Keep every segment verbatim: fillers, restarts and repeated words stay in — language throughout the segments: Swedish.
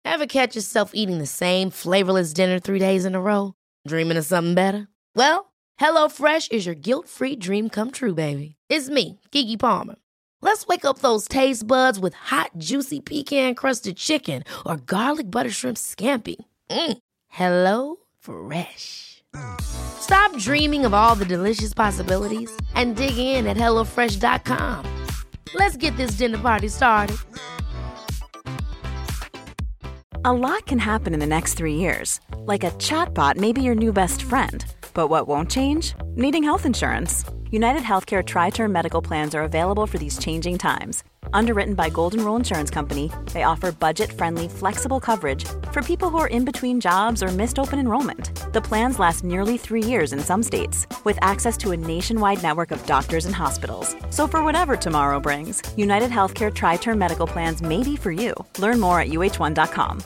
Ever catch yourself eating the same flavorless dinner three days in a row? Dreaming of something better? Well, HelloFresh is your guilt-free dream come true, baby. It's me, Keke Palmer. Let's wake up those taste buds with hot, juicy pecan-crusted chicken or garlic butter shrimp scampi. Mm. Hello Fresh. Stop dreaming of all the delicious possibilities and dig in at hello fresh dot com. Let's get this dinner party started. A lot can happen in the next three years. Like a chatbot may be your new best friend. But what won't change? Needing health insurance. United Healthcare Tri-Term Medical Plans are available for these changing times. Underwritten by Golden Rule Insurance Company, they offer budget-friendly, flexible coverage for people who are in between jobs or missed open enrollment. The plans last nearly three years in some states, with access to a nationwide network of doctors and hospitals. So for whatever tomorrow brings, United Healthcare Tri-Term Medical Plans may be for you. Learn more at u h one dot com.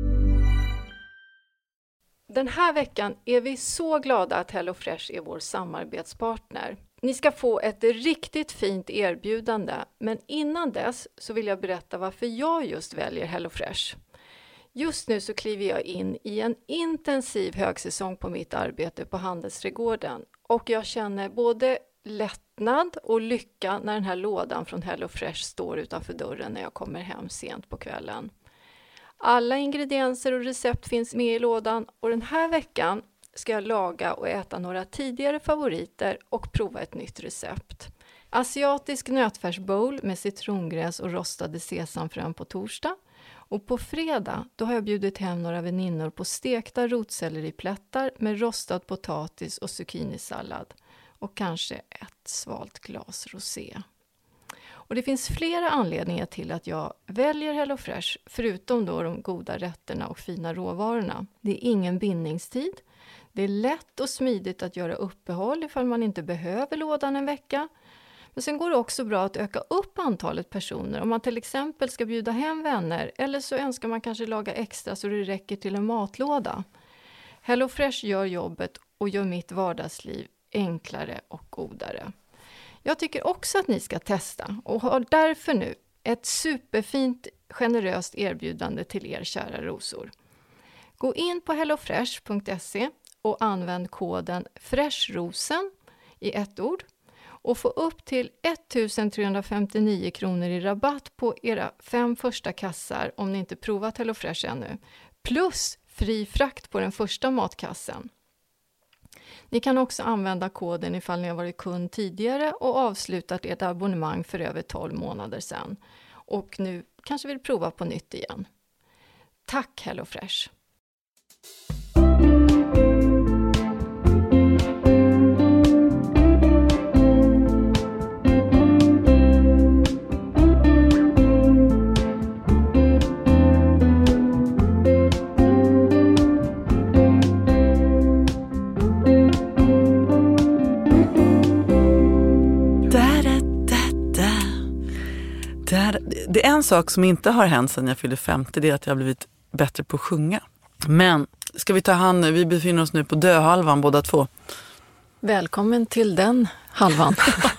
Den här veckan är vi så glada att HelloFresh är vår samarbetspartner. Ni ska få ett riktigt fint erbjudande, men innan dess så vill jag berätta varför jag just väljer HelloFresh. Just nu så kliver jag in i en intensiv högsäsong på mitt arbete på Handelsträdgården och jag känner både lättnad och lycka när den här lådan från HelloFresh står utanför dörren när jag kommer hem sent på kvällen. Alla ingredienser och recept finns med i lådan och den här veckan ska jag laga och äta några tidigare favoriter och prova ett nytt recept. Asiatisk nötfärsbowl med citrongräs och rostade sesamfrön på torsdag. Och på fredag då har jag bjudit hem några väninnor på stekta rotselleriplättar med rostad potatis och zucchinisallad. Och kanske ett svalt glas rosé. Och det finns flera anledningar till att jag väljer HelloFresh, förutom då de goda rätterna och fina råvarorna. Det är ingen bindningstid. Det är lätt och smidigt att göra uppehåll ifall man inte behöver lådan en vecka. Men sen går det också bra att öka upp antalet personer om man till exempel ska bjuda hem vänner eller så önskar man kanske laga extra så det räcker till en matlåda. HelloFresh gör jobbet och gör mitt vardagsliv enklare och godare. Jag tycker också att ni ska testa och har därför nu ett superfint generöst erbjudande till er kära rosor. Gå in på hellofresh punkt se och använd koden FRESHROSEN i ett ord och få upp till ettusen trehundrafemtionio kronor i rabatt på era fem första kassar om ni inte provat HelloFresh ännu. Plus fri frakt på den första matkassen. Ni kan också använda koden ifall ni har varit kund tidigare och avslutat ert abonnemang för över tolv månader sedan. Och nu kanske vill prova på nytt igen. Tack HelloFresh! Det är en sak som inte har hänt sedan jag fyllde femtio, det är att jag har blivit bättre på att sjunga. Men ska vi ta hand, vi befinner oss nu på döhalvan båda två. Välkommen till den halvan.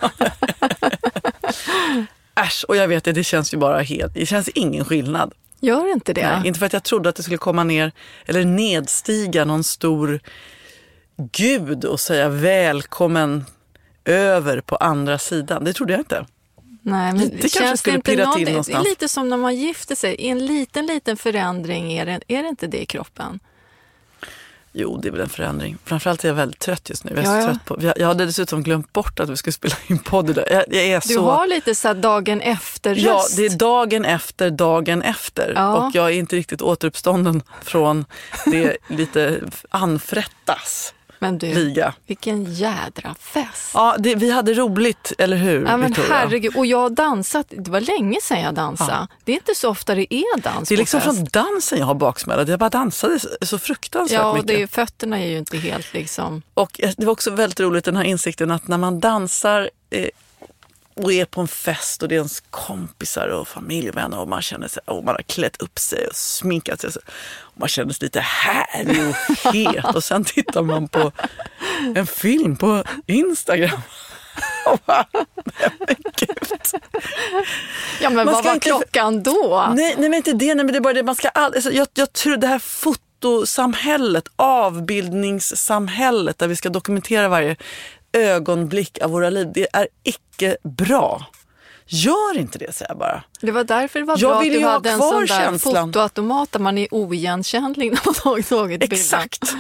Äsch, och jag vet att det känns ju bara helt, det känns ingen skillnad. Gör inte det? Nej, inte för att jag trodde att det skulle komma ner eller nedstiga någon stor gud och säga välkommen över på andra sidan. Det trodde jag inte. Nej, men det kanske skulle pirra till någonstans. Det är lite som när man gifter sig. En liten, liten förändring, är det, är det inte det i kroppen? Jo, det är väl en förändring. Framförallt är jag väldigt trött just nu. Jag, är ja, så ja. trött på, jag, jag hade dessutom glömt bort att vi skulle spela in podd idag. Jag, jag är du så... har lite så här dagen efter röst. Ja, det är dagen efter, dagen efter. Ja. Och jag är inte riktigt återuppstånden från det lite anfrättas. Men du, liga. Vilken jädra fest. Ja, det, vi hade roligt, eller hur? Ja, men Victoria? herregud. Och jag har dansat, det var länge sedan jag dansade. Ja. Det är inte så ofta det är dans. Det är liksom fest. från dansen jag har baksmälla. Jag bara dansade så fruktansvärt ja, mycket. Ja, det är, fötterna är ju inte helt liksom... Och det var också väldigt roligt den här insikten att när man dansar eh, och är på en fest och det är ens kompisar och familjevänner och man känner sig, och man har klätt upp sig och sminkat sig och man känner sig lite härlig och het och sen tittar man på en film på Instagram men gud. Ja, men Man vad ska var inte- klockan då? Nej, nej men inte det, nej, men det är bara det man ska all, alltså, jag, jag tror det här fotosamhället, avbildningssamhället där vi ska dokumentera varje ögonblick av våra liv, det är icke bra. Gör inte det, säger jag bara. Det var därför det var Jag bra att vill du ju ha hade en kvar sån där känslan. fotoautomat där man är oigenkännlig när man har tagit bilden. Exakt.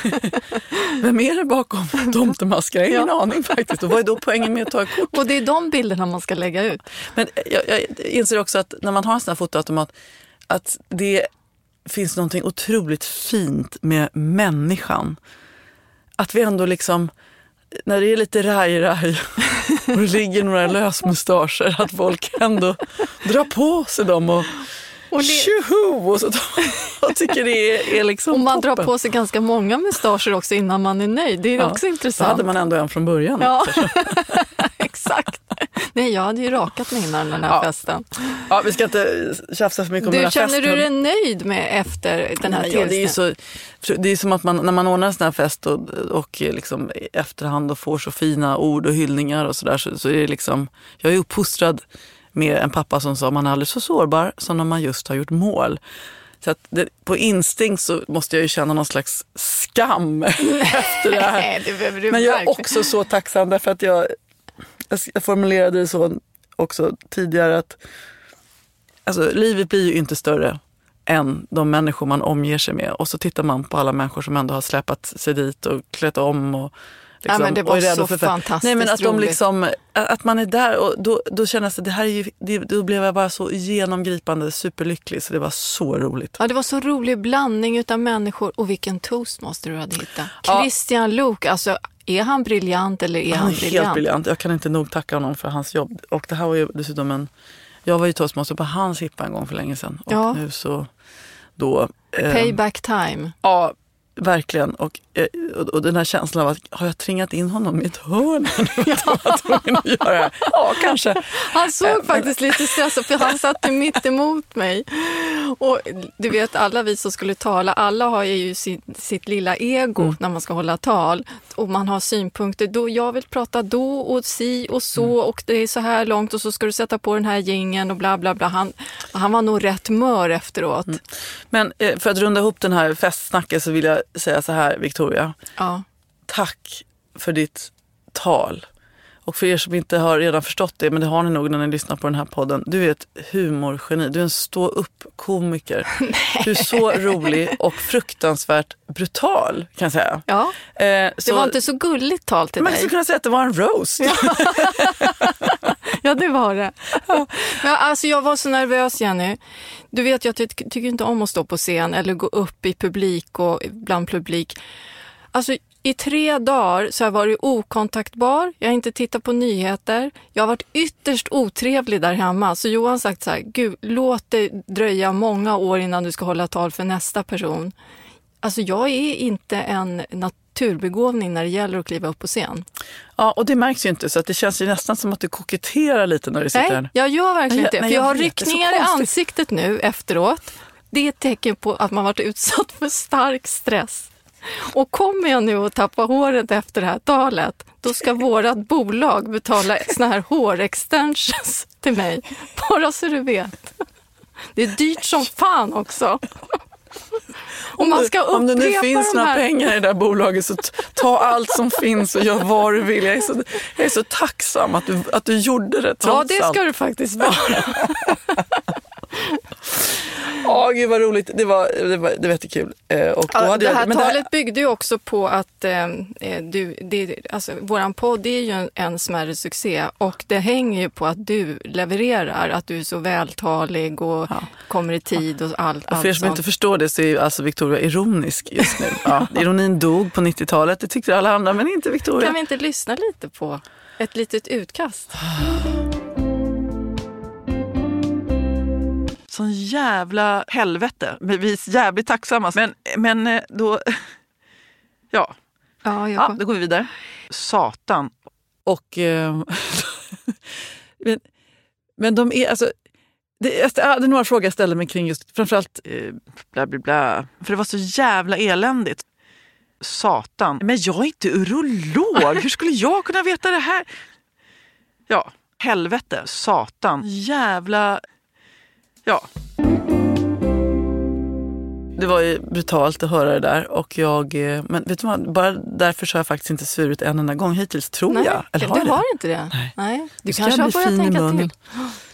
Vem är det bakom tomtemaskar? Jag har ingen aning faktiskt. Och vad är då poängen med att ta ett kort? Och det är de bilderna man ska lägga ut. Men jag, jag inser också att när man har en sån här fotoautomat att det finns någonting otroligt fint med människan. Att vi ändå liksom, när det är lite raj-raj och det ligger några lösmustascher, att folk ändå drar på sig dem och, Och, le- tjoho! Och så jag tycker det är, är liksom och man toppen. drar på sig ganska många mustascher också innan man är nöjd. Det är Ja, också så intressant. hade man ändå en från början. Ja, exakt. Nej, jag hade ju rakat mig innan den här Ja. festen. Ja, vi ska inte tjafsa för mycket om den Du, här känner festen. du dig nöjd med efter den här Nej, ja, det är ju tillställningen? så, det är som att man, när man ordnar en sån här fest och, och liksom i efterhand och får så fina ord och hyllningar och sådär, så, så är det liksom, jag är uppfostrad med en pappa som sa man är aldrig så sårbar som när man just har gjort mål. Så att det, på instinkt så måste jag ju känna någon slags skam efter det här. Nej, det behöver du Men jag är verkligen. också så tacksam därför att jag, jag formulerade det så också tidigare att alltså, livet blir ju inte större än de människor man omger sig med. Och så tittar man på alla människor som ändå har släpat sig dit och klätt om och liksom, Ja, men det var och är rädda så för fest. fantastiskt Nej, men att de roligt. liksom, att man är där och då, då känner jag att det här är ju, det, då blev jag bara så genomgripande superlycklig så det var så roligt. Ja, det var så rolig blandning utav människor. Och vilken toastmaster du hade hittat. Ja. Christian Luuk, alltså är han briljant eller är han, Han är helt briljant? briljant. Jag kan inte nog tacka honom för hans jobb. Och det här var ju dessutom en, jag var ju toastmaster på hans hippa en gång för länge sedan. Och Ja. nu så då... Eh, Payback time. Ja, verkligen. Och, eh, och, och den här känslan av att har jag tvingat in honom i ett hörn? Ja. Göra? Ja, kanske. Han såg faktiskt lite stressad för han satt mitt emot mig. Och du vet, alla vi som skulle tala, alla har ju sitt, sitt lilla ego Mm. när man ska hålla tal. Och man har synpunkter. Då, jag vill prata då och si och så Mm. och det är så här långt och så ska du sätta på den här jingeln och bla bla bla. Han, han var nog rätt mör efteråt. Mm. Men eh, för att runda ihop den här festsnacket så vill jag säga så här, Victoria. Ja. Tack för ditt tal. Och för er som inte har redan förstått det, men det har ni nog när ni lyssnar på den här podden. Du är ett humorgeni. Du är en stå-upp-komiker. Du är så rolig och fruktansvärt brutal, kan jag säga. Ja, Eh, det så, var inte så gulligt tal till man dig. skulle kunna säga att det var en roast. Ja. Ja, det var det. Men alltså, jag var så nervös, Jenny. Du vet, jag ty- tycker inte om att stå på scen eller gå upp i publik och bland publik. Alltså, i tre dagar så har jag varit okontaktbar. Jag har inte tittat på nyheter. Jag har varit ytterst otrevlig där hemma. Så Johan har sagt så här, gud, låt det dröja många år innan du ska hålla tal för nästa person. Alltså, jag är inte en naturbegåvning när det gäller att kliva upp på scen. Ja, och det märks ju inte, så att det känns ju nästan som att du koketterar lite när du sitter Nej, här. jag gör verkligen Nej, inte. nej, För jag jag har vet, det är så ryckningar i konstigt. ansiktet nu efteråt. Det är ett tecken på att man varit utsatt för stark stress. Och kommer jag nu att tappa håret efter det här talet, då ska vårat bolag betala såna här hårextensions till mig. Bara så du vet. Det är dyrt som fan också. Och man ska Om det nu upprepa finns de några här... pengar i det där bolaget så t- ta allt som finns och gör vad du vill. Jag är så, jag är så tacksam att du, att du gjorde det trots Ja, det ska allt. du faktiskt vara. Åh, gud vad roligt. Det var, det var, det var jättekul. Eh, och då Ja, hade det jag, här men talet byggde ju också på att eh, du, det, alltså, våran podd är ju en, en smärre succé och det hänger ju på att du levererar, att du är så vältalig och Ja. kommer i tid och allt, Och för er allt som sånt. inte förstår det så är ju alltså Victoria ironisk just nu. Ja, ironin dog på nittiotalet, det tyckte alla andra, men inte Victoria. Kan vi inte lyssna lite på ett litet utkast? Sån jävla helvete. Men vi är jävligt tacksamma. Men, men eh, då... Ja. Ja, jag Ja, då går vi vidare. Satan. Och... Eh, men, men de är alltså... Det, jag hade några frågor jag ställde mig kring just framförallt eh, bla bla bla. För det var så jävla eländigt. Satan. Men jag är inte urolog. Hur skulle jag kunna veta det här? ja, helvete, satan, jävla, ja. Det var ju brutalt att höra det där och jag, men vet du vad, bara därför så har jag faktiskt inte svurit en enda gång hittills, tror Nej, jag. Eller har du det? har inte det? Nej. Nej. Du ska kanske har bli börjat fin i tänka munnen. till.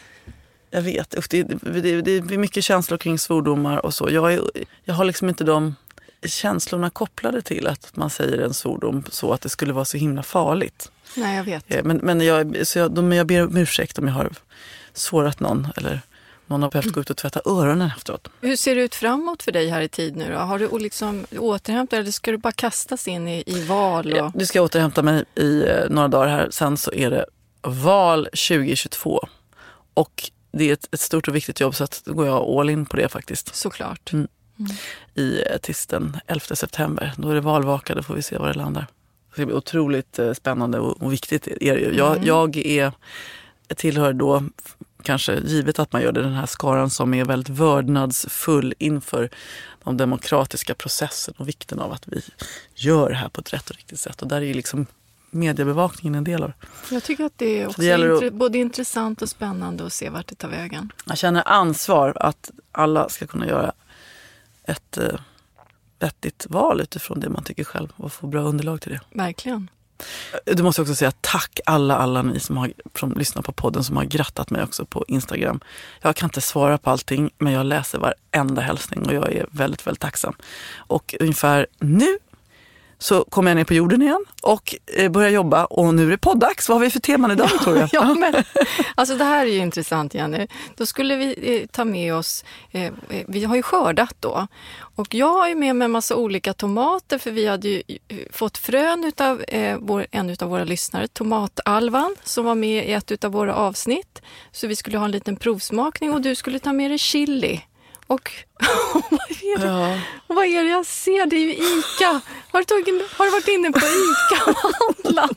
Jag vet, usch, det, det, det är mycket känslor kring svordomar och så. Jag, är, jag har liksom inte de känslorna kopplade till att man säger en svordom så att det skulle vara så himla farligt. Nej, jag vet. Men, men, jag, så jag, men jag ber om ursäkt om jag har sårat någon eller någon har behövt gå ut och tvätta öronen efteråt. Hur ser det ut framåt för dig här i tid nu då? Har du liksom återhämtat eller ska du bara kastas in i, i val? Och... Ja, du ska återhämta mig i eh, några dagar här. Sen så är det val tjugo tjugotvå. Och det är ett, ett stort och viktigt jobb så att då går jag all in på det faktiskt. Såklart. Mm. Mm. I eh, tills den elfte september. Då är det valvaka, då får vi se var det landar. Det blir otroligt eh, spännande och, och viktigt är det ju. Jag, mm. jag är, jag tillhör då... kanske givet att man gör det, den här skaran som är väldigt vördnadsfull inför de demokratiska processen och vikten av att vi gör det här på ett rätt och riktigt sätt. Och där är ju liksom mediebevakningen en del av det. Jag tycker att det är också det intre- att, både intressant och spännande att se vart det tar vägen. Jag känner ansvar att alla ska kunna göra ett eh, vettigt val utifrån det man tycker själv och få bra underlag till det. Verkligen. Du måste också säga tack alla, alla ni som, har, som lyssnar på podden som har grattat mig också på Instagram. Jag kan inte svara på allting men jag läser varenda hälsning och jag är väldigt, väldigt tacksam. Och ungefär nu så kommer jag ner på jorden igen och börjar jobba och nu är det poddags. Vad har vi för teman idag, ja, tror jag? Ja, men, alltså det här är ju intressant, Jenny. Då skulle vi eh, ta med oss, eh, vi har ju skördat då. Och jag har ju med mig en massa olika tomater för vi hade ju fått frön utav eh, vår, en utav våra lyssnare, tomatalvan, som var med i ett utav våra avsnitt. Så vi skulle ha en liten provsmakning och du skulle ta med dig chili. Och vad, är det? Ja. Och vad är det jag ser? Det är ju Ica. Har du, tagit, har du varit inne på Ica och handlat?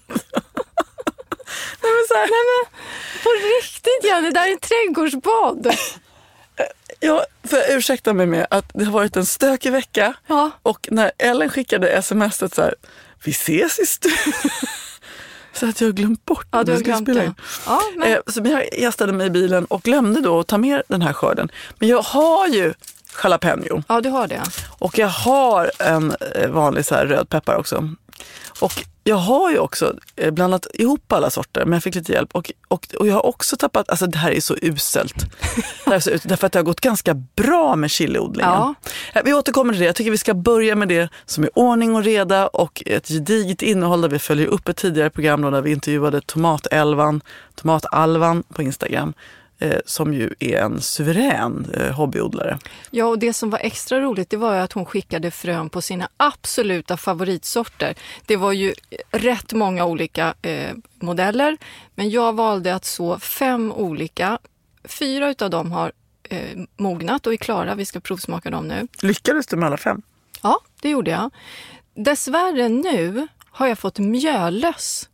Nej, men så här. Nej, men på riktigt, ja, det där är en trädgårdsbad. Ja, för jag ursäkta mig med att det har varit en stökig vecka. Ja. Och när Ellen skickade smset så här, vi ses i studion. Så att jag har glömt bort. Ja, du har glömt det. Ja, men... eh, så jag gästade mig i bilen och glömde då att ta med den här skörden. Men jag har ju jalapeno. Ja, du har det. Och jag har en vanlig så här rödpeppar också. Och jag har ju också blandat ihop alla sorter, men jag fick lite hjälp. Och, och, och jag har också tappat, alltså det här är så uselt. Det här är så uselt därför att det har gått ganska bra med chiliodlingen. Ja. Vi återkommer till det. Jag tycker vi ska börja med det som är ordning och reda och ett gediget innehåll där vi följer upp ett tidigare program då, där vi intervjuade tomatalvan, tomatalvan på Instagram. Eh, som ju är en suverän eh, hobbyodlare. Ja, och det som var extra roligt det var ju att hon skickade frön på sina absoluta favoritsorter. Det var ju rätt många olika eh, modeller, men jag valde att så fem olika. Fyra utav dem har eh, mognat och är klara. Vi ska provsmaka dem nu. Lyckades du med alla fem? Ja, det gjorde jag. Dessvärre nu har jag fått mjöllöss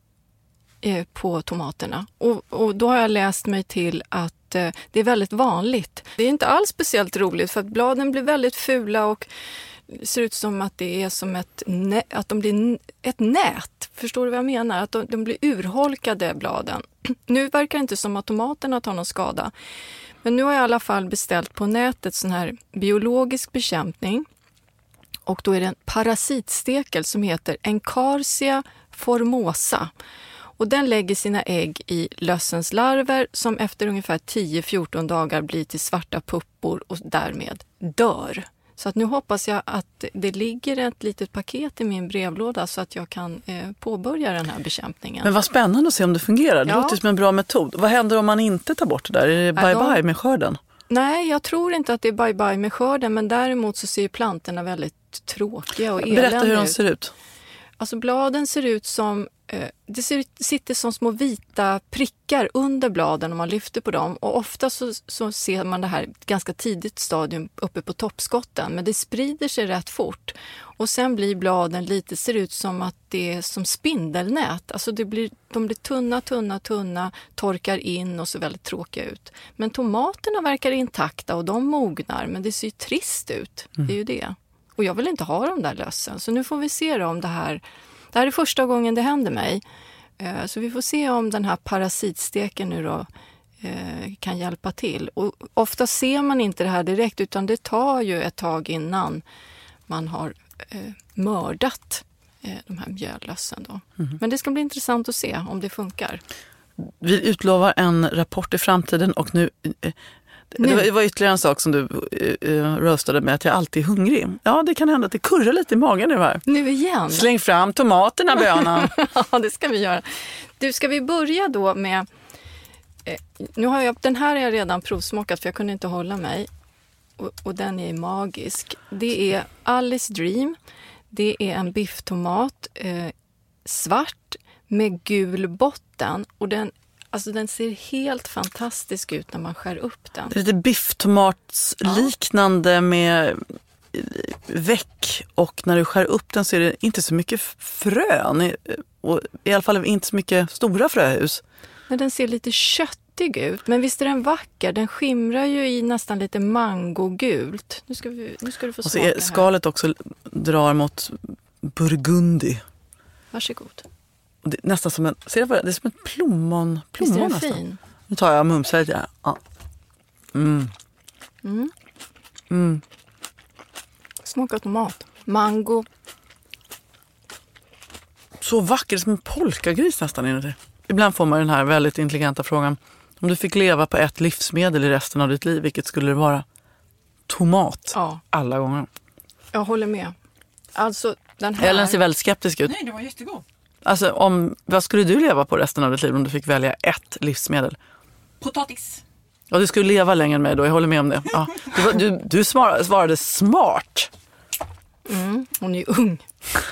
på tomaterna. Och, och då har jag läst mig till att eh, det är väldigt vanligt. Det är inte alls speciellt roligt för att bladen blir väldigt fula och ser ut som att det är som ett, nä- att de blir ett nät. Förstår du vad jag menar? Att de, de blir urholkade, bladen. Nu verkar det inte som att tomaterna tar någon skada. Men nu har jag i alla fall beställt på nätet sån här biologisk bekämpning. Och då är det en parasitstekel som heter Encarsia formosa. Och den lägger sina ägg i lössens larver som efter ungefär tio till fjorton dagar blir till svarta puppor och därmed dör. Så att nu hoppas jag att det ligger ett litet paket i min brevlåda så att jag kan eh, påbörja den här bekämpningen. Men vad spännande att se om det fungerar. Det ja. låter som en bra metod. Vad händer om man inte tar bort det där? Är det bye ja, bye med skörden? Nej, jag tror inte att det är bye bye med skörden, men däremot så ser plantorna väldigt tråkiga och eländiga ut. Berätta hur de ser ut. Alltså bladen ser ut som, eh, det ser, sitter som små vita prickar under bladen om man lyfter på dem. Och ofta så, så ser man det här ganska tidigt stadium uppe på toppskotten. Men det sprider sig rätt fort. Och sen blir bladen lite, ser ut som att det är som spindelnät. Alltså det blir, de blir tunna, tunna, tunna, torkar in och ser väldigt tråkiga ut. Men tomaterna verkar intakta och de mognar, men det ser ju trist ut. Mm. Det är ju det. Och jag vill inte ha de där lössen. Så nu får vi se då om det här... Det här är första gången det händer mig. Eh, så vi får se om den här parasitsteken nu då eh, kan hjälpa till. Och ofta ser man inte det här direkt, utan det tar ju ett tag innan man har eh, mördat eh, de här mjöllössen då. Mm. Men det ska bli intressant att se om det funkar. Vi utlovar en rapport i framtiden och nu... Eh, Det var, det var ytterligare en sak som du uh, röstade med, att jag alltid är hungrig. Ja, det kan hända att det kurrar lite i magen nu här. Nu igen? Släng fram tomaterna, bönan. Ja, det ska vi göra. Du, ska vi börja då med... Eh, nu har jag, den här har jag redan provsmakat för jag kunde inte hålla mig. Och, och den är magisk. Det är Alice Dream. Det är en bifftomat, eh, svart med gul botten. Och den Alltså den ser helt fantastisk ut när man skär upp den. Det är lite bifftomatsliknande ja. Med väck, och när du skär upp den så är det inte så mycket frön. Och i alla fall inte så mycket stora fröhus. Men den ser lite köttig ut. Men visst är den vacker? Den skimrar ju i nästan lite mangogult. Nu ska, vi, nu ska du få smaka här. Och så är skalet också drar mot burgundi. Varsågod. Och det är nästan som en, ser det, det är som ett plommon, plommon Visst är den nästan. fin? Nu tar jag mumsar lite. Ja. Mm. Mm. Mm. Smaka tomat. Mango. Så vacker, som en polkagris nästan inuti. Ibland får man den här väldigt intelligenta frågan. Om du fick leva på ett livsmedel i resten av ditt liv, vilket skulle det vara? Tomat. Ja. Alla gånger. Jag håller med. Alltså den här... Ellen ser väldigt skeptisk ut. Nej, det var jättegod. Alltså, om, vad skulle du leva på resten av ditt liv om du fick välja ett livsmedel? Potatis. Ja, du skulle leva längre än mig då, jag håller med om det. Ja. Du, du, du svarade, svarade smart. Mm, hon är ung.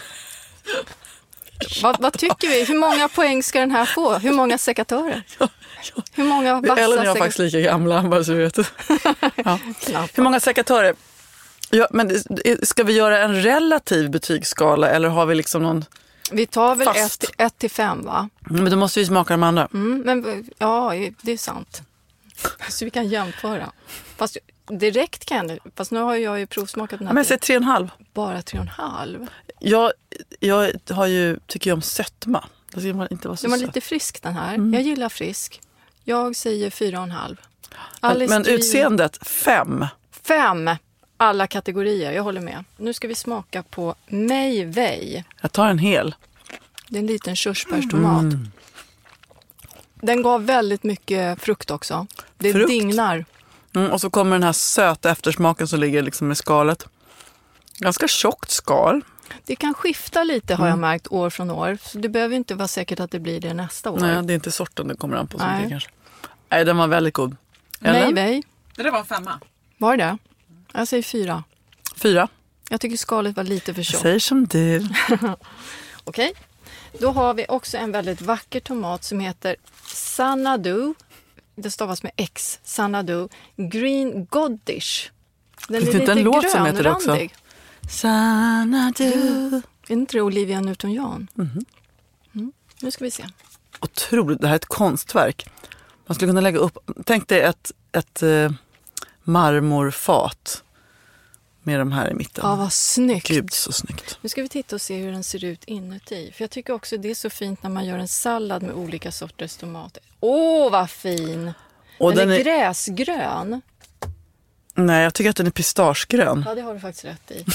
vad, vad tycker vi? Hur många poäng ska den här få? Hur många sekatörer? Ja, ja. Hur många vassa Ellen och jag är sek- faktiskt lika gamla, bara så du vet. Ja. Hur många sekatörer? Ja, men ska vi göra en relativ betygsskala eller har vi liksom någon... Vi tar väl Fast. ett, ett till fem, va? Men då måste vi smaka de andra. Mm, men ja, det är sant. Så vi kan jämföra. Fast direkt kan jag, fast nu har jag ju provsmakat den här. Ja, men jag säger tre och en halv. Bara tre och en halv. Jag, jag har ju, tycker jag om sötma. Det ska man inte vara så Den var söt. lite frisk den här. Mm. Jag gillar frisk. Jag säger fyra och en halv. Men, Alice men Dream- utseendet, fem. Fem. Alla kategorier, jag håller med. Nu ska vi smaka på Mei Wei. Jag tar en hel. Det är en liten körsbärstomat. Mm. Den gav väldigt mycket frukt också. Det Frukt? dignar. Mm, och så kommer den här söta eftersmaken som ligger liksom i skalet. Ganska tjockt skal. Det kan skifta lite har jag märkt år från år. Så det behöver inte vara säkert att det blir det nästa år. Nej, det är inte sorten det kommer an på. Så Nej. mycket, kanske. Nej, den var väldigt god. Mei Ellen? Wei. Det där var en femma. Var det? Jag säger fyra. Fyra. Jag tycker skalet var lite för Jag tjockt. säger som du. Okej. Då har vi också en väldigt vacker tomat som heter Xanadu. Det stavas med X. Xanadu. Green Godish. Den Finns är det inte lite en låt som heter det också? grönrandig. Xanadu. Är inte det Olivia Newton-John? Mhm. Mm. Nu ska vi se. Otroligt, det här är ett konstverk. Man skulle kunna lägga upp, tänk dig ett, ett eh, marmorfat med de här i mitten. Ja, vad snyggt. Gud, så snyggt. Nu ska vi titta och se hur den ser ut inuti. För jag tycker också det är så fint när man gör en sallad med olika sorters tomater. Åh, vad fin! Och den, den är, är- gräsgrön. Nej, jag tycker att den är pistagegrön. Ja, det har du faktiskt rätt i.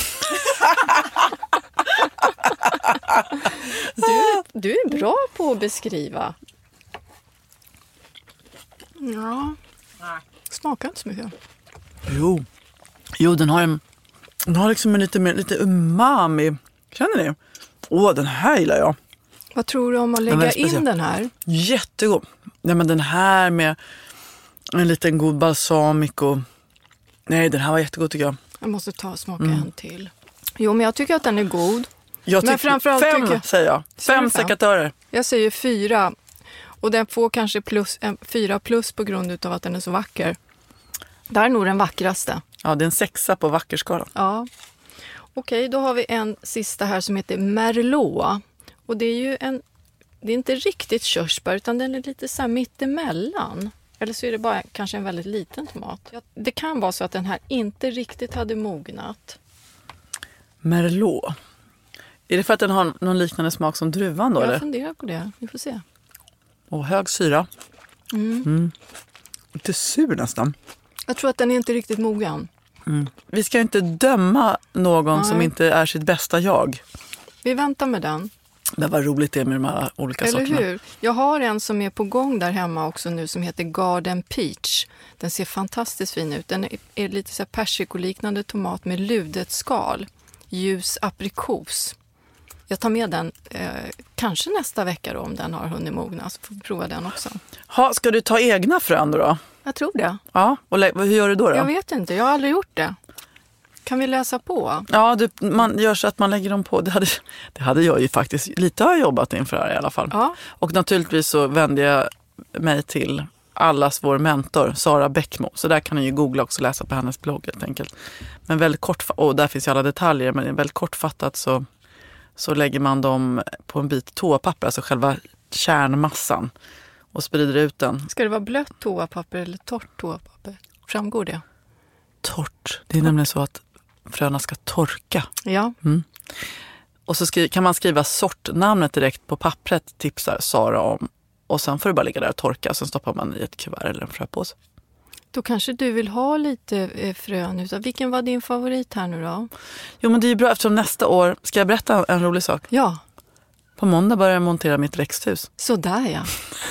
du, du är bra på att beskriva. Ja, Nej. smakar inte så mycket. Jo, jo den har en, den har liksom en lite mer, lite umami. Känner ni? Åh, den här gillar jag. Vad tror du om att är lägga väldigt in speciell. den här? Jättegod. Nej, men den här med en liten god balsamico. Nej, den här var jättegod tycker jag. Jag måste ta och smaka en till. Jo, men jag tycker att den är god. jag Men tycker, framförallt fem tycker- säger jag. Säger Fem du fem? sekatörer. Jag säger fyra. Och den får kanske plus, en, fyra plus på grund av att den är så vacker. Det här är nog den vackraste. Ja, det är en sexa på vackerskalan. Ja. Okej, då har vi en sista här som heter Merlot. Och det är ju en, det är inte riktigt körsbär utan den är lite så här mittemellan. Eller så är det bara kanske en väldigt liten tomat. Det kan vara så att den här inte riktigt hade mognat. Merlot. Är det för att den har någon liknande smak som druvan då? Jag eller? funderar på det. Vi får se. Och hög syra. Mm. Mm. Lite sur nästan. Jag tror att den är inte riktigt mogen. Mm. Vi ska inte döma någon Nej. som inte är sitt bästa jag. Vi väntar med den. Men vad roligt det är med de här olika Eller sorterna. hur? Jag har en som är på gång där hemma också nu som heter Garden Peach. Den ser fantastiskt fin ut. Den är lite så här persikoliknande tomat med ludet skal. Ljus aprikos. Jag tar med den eh, kanske nästa vecka då, om den har hunnit mogna. Så får vi prova den också. Ha, ska du ta egna frön då? då? Jag tror det. Ja, och lä- hur gör du då? då? Jag vet inte, jag har aldrig gjort det. Kan vi läsa på? Ja, du, man gör så att man lägger dem på. Det hade, det hade jag ju faktiskt lite har jag jobbat inför här i alla fall. Ja. Och naturligtvis så vände jag mig till allas vår mentor, Sara Bäckmo. Så där kan ni ju googla också, läsa på hennes blogg helt enkelt. Men väldigt kort, och där finns ju alla detaljer, men väldigt kortfattat så, så lägger man dem på en bit toapapper, alltså själva kärnmassan, och sprider ut den. Ska det vara blött toapapper eller torrt toapapper? Framgår det? Torrt. Det är nämligen så att fröna ska torka. Ja. Mm. Och så skri- kan man skriva sortnamnet direkt på pappret, tipsar Sara om. Och sen får det bara ligga där och torka. Sen stoppar man i ett kuvert eller en fröpåse. Då kanske du vill ha lite eh, frön utav. Vilken var din favorit här nu då? Jo, men det är ju bra eftersom nästa år, ska jag berätta en rolig sak? Ja, På måndag börjar jag montera mitt växthus. så där ja.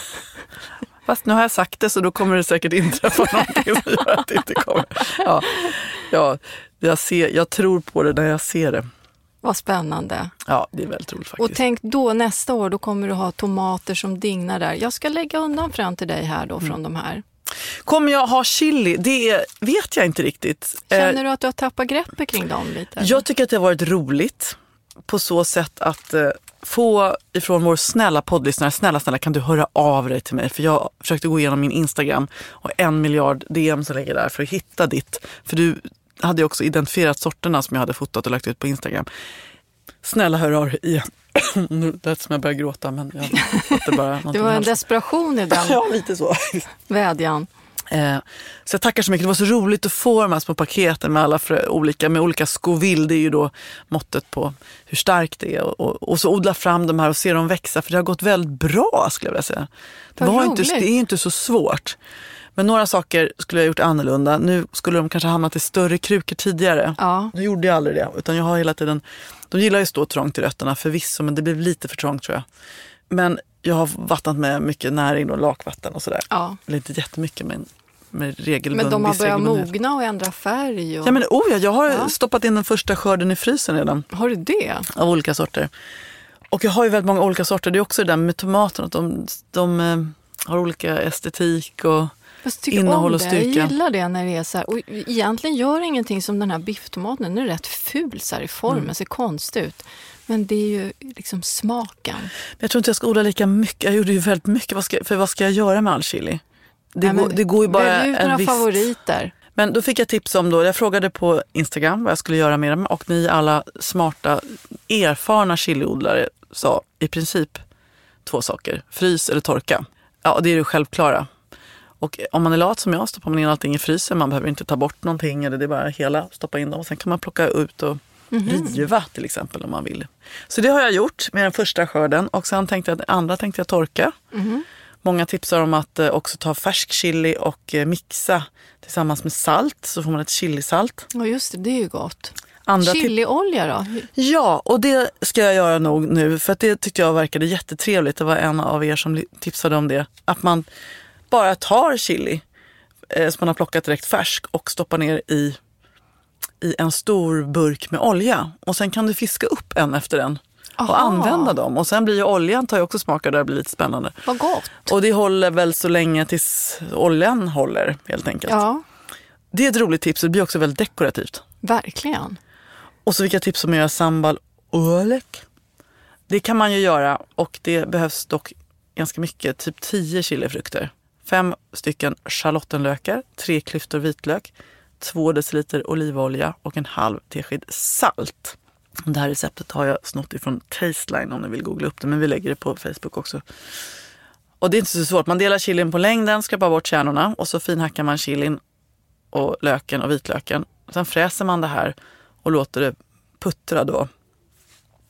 Fast nu har jag sagt det, så då kommer det säkert inträffa någonting som gör att det inte kommer. Ja, ja jag, ser, jag tror på det när jag ser det. Vad spännande. Ja, det är väldigt roligt faktiskt. Och tänk då nästa år, då kommer du ha tomater som dignar där. Jag ska lägga undan frön till dig här då från Mm. de här. Kommer jag ha chili? Det vet jag inte riktigt. Känner Eh, du att du har tappat greppet kring dem lite? Jag tycker att det har varit roligt på så sätt att eh, få ifrån vår snälla poddlyssnare, snälla snälla kan du höra av dig till mig, för jag försökte gå igenom min Instagram och en miljard D M som ligger där för att hitta ditt, för du hade ju också identifierat sorterna som jag hade fotat och lagt ut på Instagram. Snälla hör av dig igen. Nu lät som jag börjar gråta, men jag fattar bara Det var en alls. desperation i den Ja, lite så. vädjan. Eh, så jag tackar så mycket. Det var så roligt att få de här små paketen med alla frö, olika, med olika Scoville. Det är ju då måttet på hur starkt det är. Och, och, och så odla fram de här och se dem växa. För det har gått väldigt bra, skulle jag vilja säga. Det, Vad var inte, roligt. det är inte så svårt. Men några saker skulle jag ha gjort annorlunda. Nu skulle de kanske hamnat i större krukor tidigare. Ja. Nu gjorde jag aldrig det. Utan jag har hela tiden... De gillar ju att stå trångt i rötterna förvisso, men det blev lite för trångt tror jag. Men jag har vattnat med mycket näring och lakvatten och sådär. Ja. Eller inte jättemycket, men med regelbunden. Men de har viss börjat regelbundenhet. mogna och ändra färg. Och... Ja, men oh ja, jag har Ja. stoppat in den första skörden i frysen redan. Har du det? Av olika sorter. Och jag har ju väldigt många olika sorter. Det är också det där med tomaterna. Att de, de eh, har olika estetik och Fast tycker innehåll om och det. styrka. Jag gillar det när det är så här. Och egentligen gör ingenting som den här bifftomaten. Den är rätt ful så här i formen, Mm. ser konstigt ut. Men det är ju liksom smaken. Men jag tror inte jag ska odla lika mycket. Jag gjorde ju väldigt mycket. Vad ska, för vad ska jag göra med all chili? Det, Nej, men går, det går ju bara välj ut några en viss... favoriter. Men då fick jag tips om då, jag frågade på Instagram vad jag skulle göra med dem, och ni alla smarta, erfarna chiliodlare sa i princip två saker, frys eller torka. Ja, det är det självklara. Och om man är lat som jag stoppar man in allting i frysen, man behöver inte ta bort någonting, eller det är bara hela, stoppa in dem och sen kan man plocka ut och Mm-hmm. riva till exempel om man vill. Så det har jag gjort med den första skörden, och sen tänkte jag att andra tänkte jag torka. Mm-hmm. Många tipsar om att eh, också ta färsk chili och eh, mixa tillsammans med salt, så får man ett chilisalt. Ja just det, det är ju gott. Andra tip- Chiliolja då? ja, och det ska jag göra nog nu, för att det tyckte jag verkade jättetrevligt. Det var en av er som li- tipsade om det. Att man bara tar chili eh, som man har plockat direkt färsk och stoppar ner i, i en stor burk med olja. Och sen kan du fiska upp en efter den och Aha. använda dem. Och sen blir ju oljan, tar ju också smak, och det blir lite spännande. Vad gott. Och det håller väl så länge tills oljan håller, helt enkelt. Ja, Det är ett roligt tips, och det blir också väldigt dekorativt. verkligen. Och så fick jag tips om att göra sambal olek. Det kan man ju göra, och det behövs dock ganska mycket, typ tio chilifrukter. Fem stycken schalottenlökar, tre klyftor vitlök, två deciliter olivolja och en halv tesked salt. Det här receptet har jag snott ifrån Tasteline om ni vill googla upp det, men vi lägger det på Facebook också. Och det är inte så svårt, man delar chilin på längden, skrapar bort kärnorna och så finhackar man chilin och löken och vitlöken. Sen fräser man det här och låter det puttra då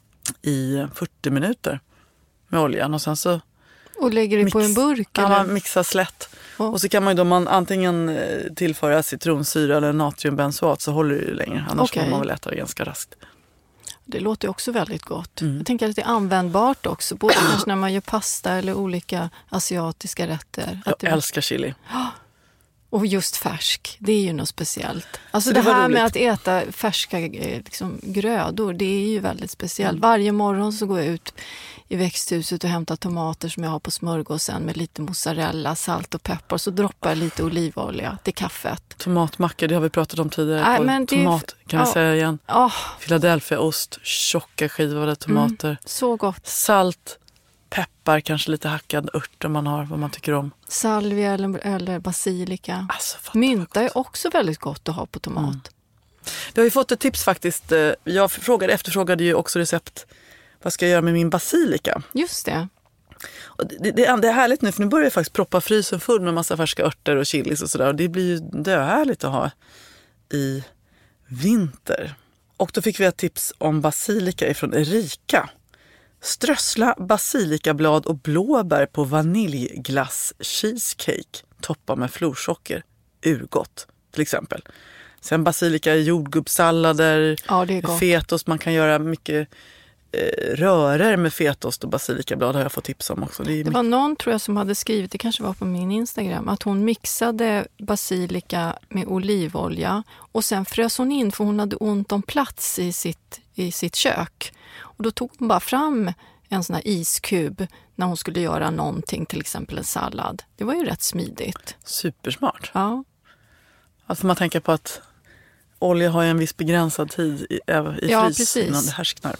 i fyrtio minuter med oljan och sen så Och lägger det mix, på en burk? Ja, eller? man mixar slätt. Ja. Och så kan man ju då man antingen tillföra citronsyra eller natriumbenzoat så håller det ju längre. Annars Okej. får man väl äta det ganska raskt. Det låter ju också väldigt gott. Mm. Jag tänker att det är användbart också. Både kanske när man gör pasta eller olika asiatiska rätter. Jag Att det... älskar chili. Och just färsk, det är ju något speciellt. Alltså Så det, det var här roligt. med att äta färska eh, liksom, grödor, det är ju väldigt speciellt. Varje morgon så går jag ut i växthuset och hämtar tomater som jag har på smörgåsen med lite mozzarella, salt och peppar. Så droppar jag lite olivolja till kaffet. Tomatmackor, det har vi pratat om tidigare. Nej, på men det är- tomat, kan vi ja. säga igen. Åh, Philadelphiaost, tjocka skivade tomater. så gott. Salt, peppar, kanske lite hackad ört om man har vad man tycker om. Salvia eller, eller basilika. Alltså, fatta vad Mynta gott. är också väldigt gott att ha på tomat. Mm. Vi har ju fått ett tips faktiskt. Jag frågade, efterfrågade ju också recept. Vad ska jag göra med min basilika? Just det. Och det, det, det är härligt nu, för nu börjar jag faktiskt proppa frysen full med massa färska örter och chilis och sådär. Och det blir ju döhärligt att ha i vinter. Och då fick vi ett tips om basilika ifrån Erika. Strössla basilikablad och blåbär på vaniljglass cheesecake. Toppa med florsocker. Urgott, till exempel. Sen basilika i jordgubbssallader, Ja, det är gott. fetost. Man kan göra mycket eh, rörer med fetost och basilikablad har jag fått tips om också. Det är Det mycket... var någon, tror jag, som hade skrivit, det kanske var på min Instagram, att hon mixade basilika med olivolja och sen frös hon in för hon hade ont om plats i sitt, i sitt kök. Och då tog hon bara fram en sån här iskub när hon skulle göra någonting, till exempel en sallad. Det var ju rätt smidigt. Supersmart. Ja, Alltså får man tänka på att olja har ju en viss begränsad tid i, i Ja, frys precis. innan det härsknar.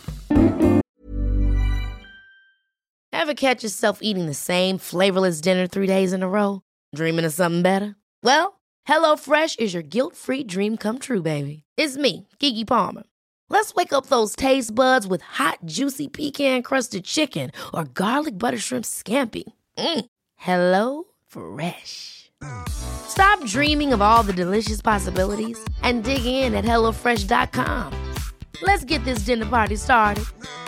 Ever catch yourself eating the same flavorless dinner three days in a row? Dreaming of something better? Well, HelloFresh is your guilt-free dream come true, baby. It's me, Keke Palmer. Let's wake up those taste buds with hot, juicy pecan-crusted chicken or garlic butter shrimp scampi. Mm. Hello Fresh. Stop dreaming of all the delicious possibilities and dig in at hello fresh dot com. Let's get this dinner party started.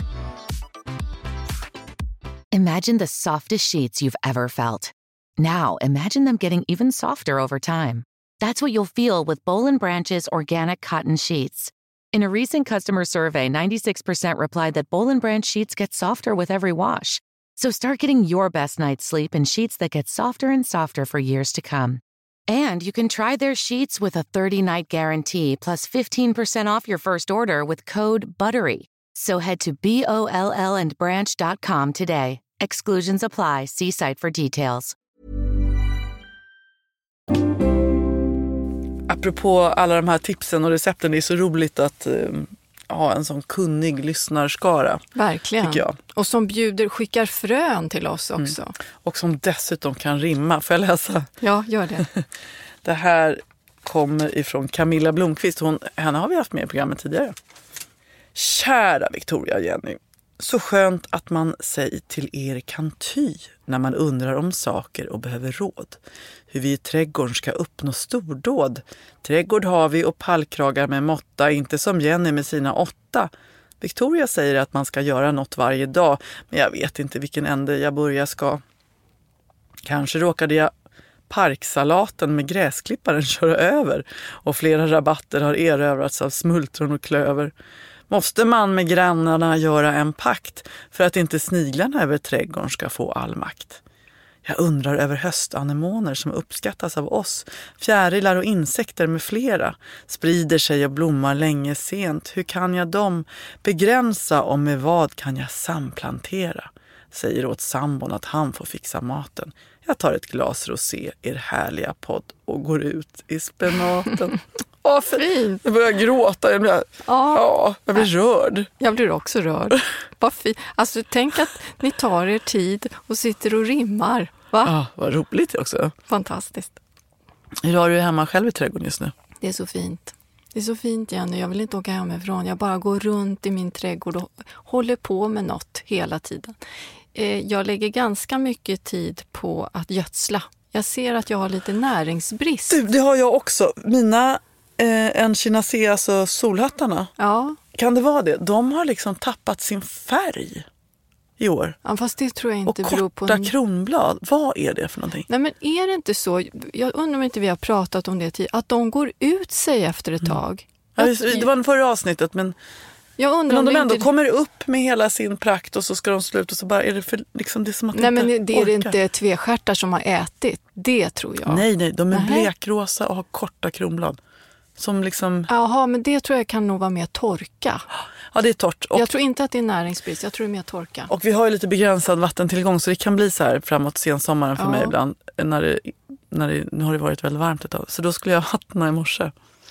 Imagine the softest sheets you've ever felt. Now, imagine them getting even softer over time. That's what you'll feel with Boll and Branch's organic cotton sheets. In a recent customer survey, ninety-six percent replied that Boll and Branch sheets get softer with every wash. So start getting your best night's sleep in sheets that get softer and softer for years to come. And you can try their sheets with a thirty-night guarantee plus fifteen percent off your first order with code BUTTERY. So head to B O L L and branch dot com today. Exclusions apply. See site for details. Apropå alla de här tipsen och recepten, det är så roligt att eh, ha en sån kunnig lyssnarskara. verkligen. Tycker jag. Och som bjuder, skickar frön till oss också. Mm. Och som dessutom kan rimma. Får jag läsa? Ja, gör det. Det här kommer ifrån Camilla Blomqvist. Hon, henne har vi haft med i programmet tidigare. Kära Victoria och Jenny. Så skönt att man säger till er kan ty när man undrar om saker och behöver råd. Hur vi i trädgården ska uppnå stordåd. Trädgård har vi och pallkragar med måtta, inte som Jenny med sina åtta. Victoria säger att man ska göra något varje dag, men jag vet inte vilken ände jag börjar ska. Kanske råkade jag parksalaten med gräsklipparen köra över och flera rabatter har erövrats av smultron och klöver. Måste man med grannarna göra en pakt för att inte sniglarna över trädgården ska få all makt? Jag undrar över höstanemoner som uppskattas av oss. Fjärilar och insekter med flera sprider sig och blommar länge sent. Hur kan jag dem begränsa och med vad kan jag samplantera? Säger åt sambon att han får fixa maten. Jag tar ett glas rosé, er härliga podd, och går ut i spenaten. Åh, fint! Jag börjar gråta. Jag blir, ja. Ja, jag blir rörd. Jag blir också rörd. Vad fint. Alltså, tänk att ni tar er tid och sitter och rimmar. Va? Ja, vad roligt också. Fantastiskt. Hur har du hemma själv i trädgården just nu? Det är så fint. Det är så fint, Jenny. Jag vill inte åka hemifrån. Jag bara går runt i min trädgård och håller på med något hela tiden. Jag lägger ganska mycket tid på att gödsla. Jag ser att jag har lite näringsbrist. Du, det har jag också. Mina eh, en Chinacea, alltså solhattarna. Ja. Kan det vara det? De har liksom tappat sin färg i år. Ja, fast det tror jag inte och beror på... korta kronblad. Vad är det för någonting? Nej, men är det inte så, jag undrar om inte vi har pratat om det tid, att de går ut sig efter ett tag. Ja, det var den förra avsnittet, men, jag undrar men om, om de ändå inte... kommer upp med hela sin prakt och så ska de sluta och så bara är det för, liksom det är som att Nej, inte men det är orkar. inte tvestjärtar som har ätit. Det tror jag. Nej, nej, de är Nej. blekrosa och har korta kronblad. Som liksom... Jaha, men det tror jag kan nog vara mer torka. Ja, det är torrt. Och, Jag tror inte att det är näringsbrist, jag tror det är mer torka. och vi har ju lite begränsad vattentillgång så det kan bli så här framåt sensommaren för Ja. mig ibland. När det, när det, nu har det varit väldigt varmt ett tag. Så då skulle jag vattna i morse.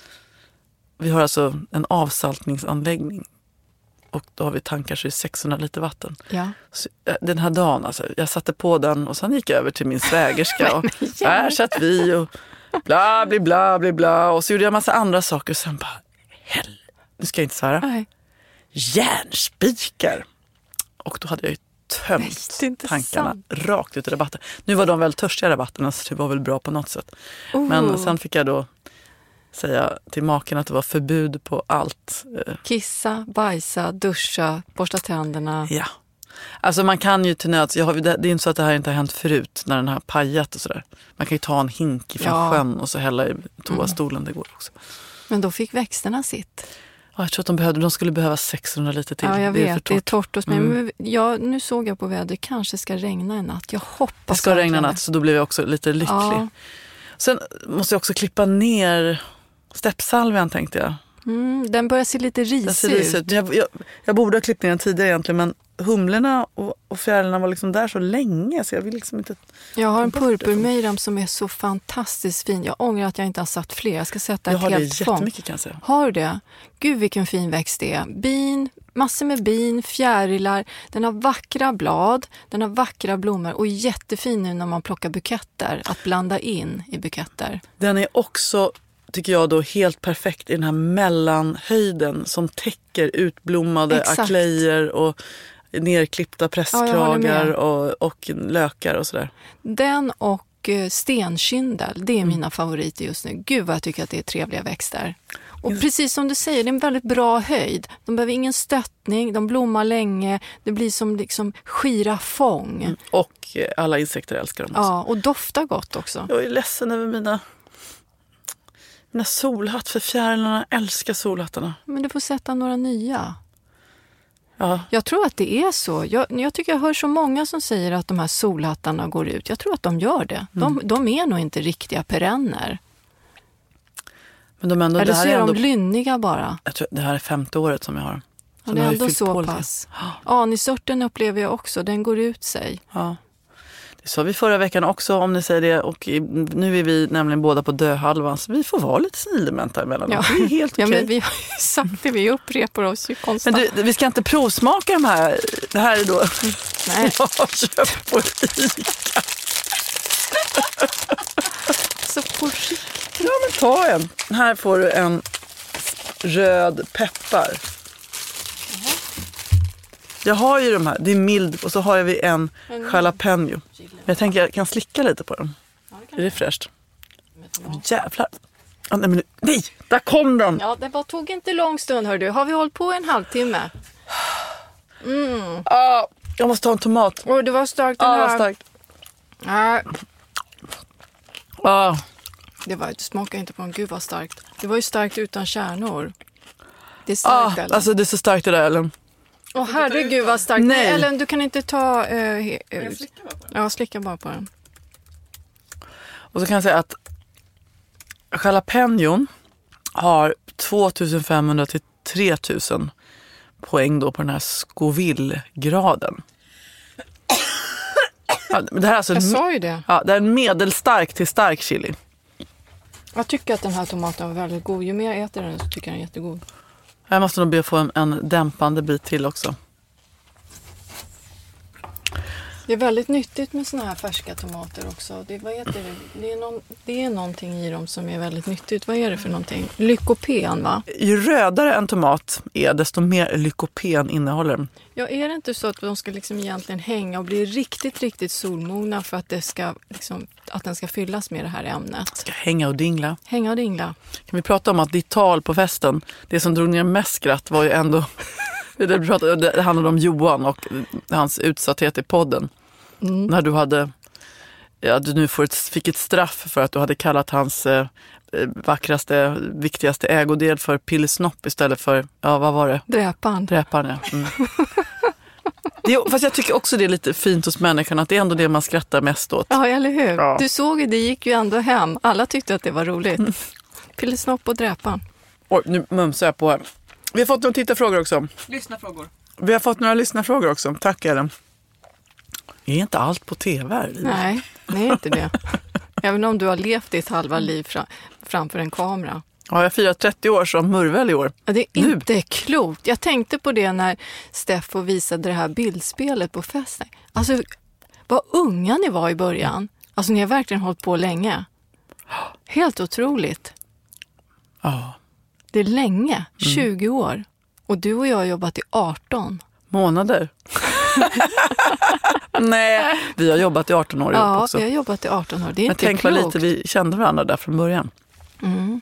Vi har alltså en avsaltningsanläggning. Och då har vi tankar så det är sexhundra liter vatten. Ja. Så, den här dagen, alltså, jag satte på den och sen gick jag över till min svägerska. Och där satt vi och bla, bla, bla, bla, bla. Och så gjorde jag en massa andra saker och sen bara, hell, nu ska jag inte svära. Nej. Järnspikar. Och då hade jag ju tömt Nej, det är inte tankarna sant. rakt ut i rabatten. Nu var de väl törstiga rabatterna så det var väl bra på något sätt. Oh. Men sen fick jag då säga till maken att det var förbud på allt. Kissa, bajsa, duscha, borsta tänderna. Ja. Alltså man kan ju till nöds, jag har, det är inte så att det här inte har hänt förut när den har pajat och sådär. Man kan ju ta en hink ifrån Ja. sjön och så hälla i toastolen, det går också. Men då fick växterna sitt. Ja, jag tror att de, behövde, de skulle behöva sexhundra liter till. Ja, jag det är för vet. Det är torrt. torrt hos mig. Mm. Men jag, nu såg jag på vädret, det kanske ska regna en natt. Jag hoppas Det ska regna verkligen natt så då blir jag också lite lycklig. Ja. Sen måste jag också klippa ner steppsalvian tänkte jag. Mm, den börjar se lite Den risig ser risig ut. ut. Jag, jag, jag borde ha klippt ner den tidigare egentligen men humlorna och, och fjärilarna var liksom där så länge så jag vill liksom inte... Jag har en ta bort det. purpurmejram som är så fantastiskt fin. Jag ångrar att jag inte har satt fler. Jag ska sätta Jag ett har det helt fång. jättemycket kan jag säga. Har du det? Gud vilken fin växt det är. Bin, massor med bin, fjärilar. Den har vackra blad, den har vackra blommor och jättefin nu när man plockar buketter. Att blanda in i buketter. Den är också, tycker jag då, helt perfekt i den här mellanhöjden som täcker utblommade Exakt. aklejer och nerklippta Ja, jag håller prästkragar med. och, och lökar och sådär. Den och eh, stenkyndel, det är mina favoriter just nu. Gud vad jag tycker att det är trevliga växter. Och precis som du säger, det är en väldigt bra höjd. De behöver ingen stöttning, de blommar länge. Det blir som liksom girafång. Mm. Och eh, alla insekter älskar dem också. Ja, och doftar gott också. Jag är ledsen över mina, mina solhatt för fjärilarna älskar solhattarna. Men du får sätta några nya. Ja. Jag tror att det är så. Jag, jag tycker jag hör så många som säger att de här solhattarna går ut. Jag tror att de gör det. De, Mm. de är nog inte riktiga perenner. Men de ändå, Eller det så här är är ändå, de lynniga bara. jag tror, det här är femte året som jag har. Ja, Så det nu är har jag ändå fyllt på så lite. pass. Anisorten upplever jag också. Den går ut sig. Ja. Det sa vi förra veckan också om ni säger det och i, nu är vi nämligen båda på döhalvan så vi får vara lite snillemänta emellanåt. Ja. Det är helt okej. Ja, men vi har ju sagt det. Vi upprepar oss ju Men konstant. du, vi ska inte provsmaka de här. Det här är då Nej. jag har köpt på Ica. Så på riktigt. Ja, men ta en. Här får du en röd peppar. Jag har ju de här, det är mild och så har vi en jalapeno. Jag tänker jag kan slicka lite på den. Är det fräscht? Oh, jävlar. Ah, nej, men, nej, där kom den. Ja, det var, tog inte lång stund, hör du. Har vi hållit på en halvtimme? Mm. Ah, jag måste ta en tomat. Och det var starkt den Ah, vad här. starkt. Nej, Ah, det, var, det smakar inte på en. Gud vad starkt. Det var ju starkt utan kärnor. Det är ah, starkt, Ellen. alltså det är så starkt det där, Ellen. Åh herregud vad starkt. Nej. Nej, Ellen, du kan inte ta... Uh, he, uh, ja, slicka bara på den. Och så kan jag säga att jalapenon har tvåtusenfemhundra till tre tusen poäng då på den här Scoville-graden. Ja, det här är alltså Jag en, sa ju det. ja, det är en medelstark till stark chili. Jag tycker att den här tomaten var väldigt god. Ju mer jag äter den så tycker jag den är jättegod. Jag måste nog be att få en, en dämpande bit till också. Det är väldigt nyttigt med såna här färska tomater också. Det, vad heter det? Det, är någon, det är någonting i dem som är väldigt nyttigt. Vad är det för någonting? Lykopen, va? Ju rödare en tomat är, desto mer lykopen innehåller den. Ja, är det inte så att de ska liksom egentligen hänga och bli riktigt, riktigt solmogna för att, det ska, liksom, att den ska fyllas med det här ämnet? Ska hänga och dingla. Hänga och dingla. Kan vi prata om att ditt tal på festen, det som drog ner mest skratt var ju ändå... Det, pratade, det handlade om Johan och hans utsatthet i podden. Mm. När du hade, ja, du nu får ett, fick ett straff för att du hade kallat hans eh, vackraste, viktigaste ägodel för pillesnopp istället för, ja vad var det? Dräpan. Dräpan, ja. Mm. Det är, fast jag tycker också det är lite fint hos människan att det är ändå det man skrattar mest åt. Ja, eller hur? Ja. Du såg ju, det gick ju ändå hem. Alla tyckte att det var roligt. Mm. Pillesnopp och dräpan. Oj, nu mumsar jag på här. Vi har fått några tittarfrågor också. Lyssnarfrågor. Vi har fått några lyssnarfrågor också. Tack, Ellen. Är inte allt på tv här? Nej, nej inte det. Även om du har levt ditt halva liv fra, framför en kamera. Ja, jag firar trettio år som Murvel i år. Ja, det är nu. Inte klokt. Jag tänkte på det när Steffo visade det här bildspelet på festen. Alltså, vad unga ni var i början. Alltså, ni har verkligen hållit på länge. Helt otroligt. Ja. Det är länge, tjugo mm. år. Och du och jag har jobbat i arton. Månader. Nej, vi har jobbat i arton år ja, också. Ja, vi har jobbat i arton år. Det är Men inte tänk klokt. vad lite vi kände varandra där från början. Mm.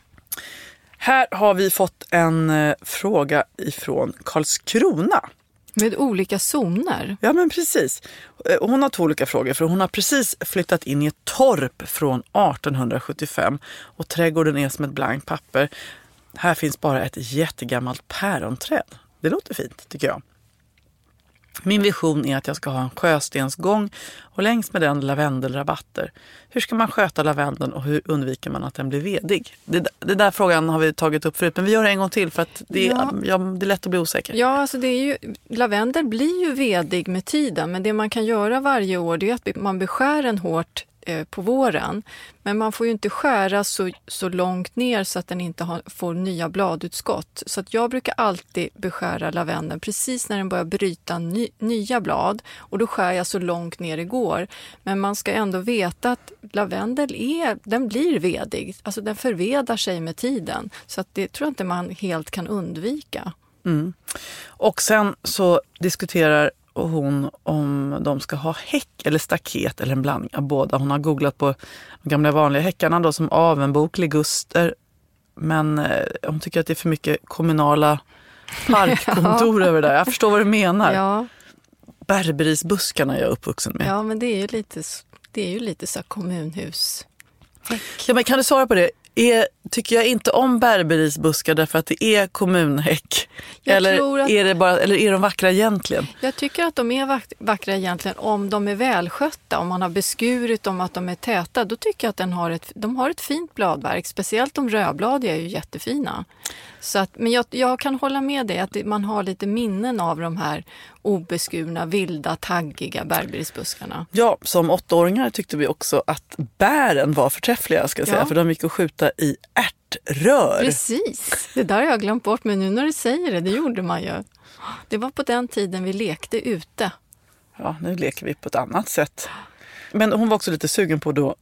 Här har vi fått en eh, fråga ifrån Karlskrona. Med olika zoner. Ja, men precis. Hon har två olika frågor, för hon har precis flyttat in i ett torp från arton sjuttiofem och trädgården är som ett blankt papper. Här finns bara ett jättegammalt päronträd. Det låter fint, tycker jag. Min vision är att jag ska ha en sjöstensgång och längs med den lavendelrabatter. Hur ska man sköta lavendeln och hur undviker man att den blir vedig? Det, det där frågan har vi tagit upp förut, men vi gör det en gång till för att det, ja. Ja, det är lätt att bli osäker. Ja, alltså det är ju, lavendel blir ju vedig med tiden, men det man kan göra varje år det är att man beskär den hårt på våren. Men man får ju inte skära så, så långt ner så att den inte har, får nya bladutskott. Så att jag brukar alltid beskära lavendeln precis när den börjar bryta ny, nya blad. Och då skär jag så långt ner det går. Men man ska ändå veta att lavendel är, den blir vedig. Alltså den förvedar sig med tiden. Så att det tror jag inte man helt kan undvika. Mm. Och sen så diskuterar och hon om de ska ha häck eller staket eller en blandning av båda. Hon har googlat på de gamla vanliga häckarna då som avenbok, liguster. Men eh, hon tycker att det är för mycket kommunala parkkontor ja. över där. Jag förstår vad du menar. Ja. Berberisbuskarna är jag uppvuxen med. Ja, men det är ju lite, det är ju lite så kommunhus. Häck. Ja, men kan du svara på det? Är, tycker jag inte om berberisbuskar därför att det är kommunhäck? Eller, att, är det bara, eller är de vackra egentligen? Jag tycker att de är vackra egentligen om de är välskötta. Om man har beskurit dem att de är täta, då tycker jag att den har ett, de har ett fint bladverk. Speciellt de rödbladiga är ju jättefina. Så att, men jag, jag kan hålla med dig att man har lite minnen av de här obeskurna, vilda, taggiga berberisbuskarna. Ja, som åttaåringar tyckte vi också att bären var förträffliga, ska jag säga, ja. för de gick att skjuta i ärtrör. Precis, det där har jag glömt bort, men nu när du säger det, det gjorde man ju. Det var på den tiden vi lekte ute. Ja, nu leker vi på ett annat sätt. Men hon var också lite sugen på då